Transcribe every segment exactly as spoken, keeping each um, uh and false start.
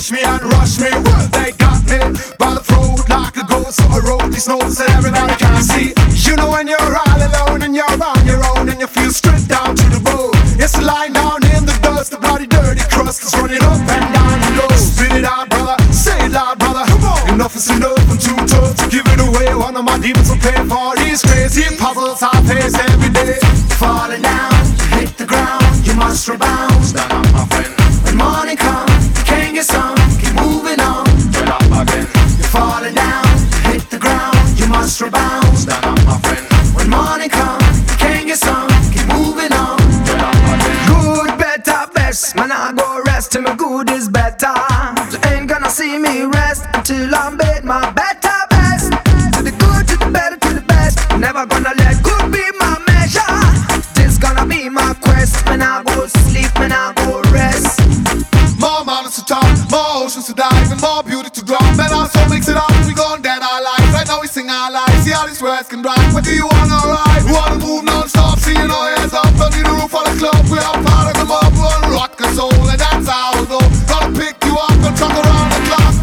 push me and rush me. They got me by the throat like a ghost. So I wrote these notes that everybody can see. You know when you're all alone and you're on your own and you feel stripped down to the bone. It's lying down in the dust, the bloody dirty crust is running up and down the low. Spit it out, brother, say it loud, brother. Come on. Enough is enough, I'm too tough to give it away. One of my demons will pay for these crazy puzzles I face every day. Falling down, you hit the ground, you must rebound. Stand up, my friend. When morning comes, you can't get some, keep moving on. Get up again. You're falling down, you hit the ground, you must rebound. Stand up, my friend. When morning comes, you can't get some, keep moving on. Get up again. Good, better, best. Man, I go rest till my good is better. You ain't gonna see me rest until I'm bed my better best. To the good, to the better, to the best. Never gonna let good be my measure. This gonna be my quest. When I go sleep, when I go rest. More mountains to top, more oceans to dive, and more beauty to drop. And also mix it up, we gone dead our life. Right now we sing our lives, see how these words can drive. What do you wanna ride? You wanna move non-stop, see you know hands up. Don't need a roof on the club, we are part of the mob. We wanna rock and soul, and that's how we go. Gonna pick you up and truck around the clock.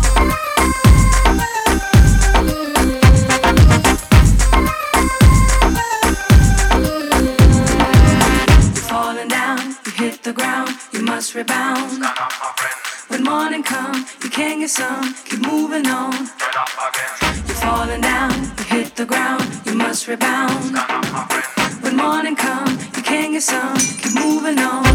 Falling down, you hit the ground, you must rebound. Stand up, my friend. When morning come, you can't get some, keep moving on. Get up again. You're falling down, you hit the ground, you must rebound. Stand up, my friend. When morning come, you can't get some, keep moving on.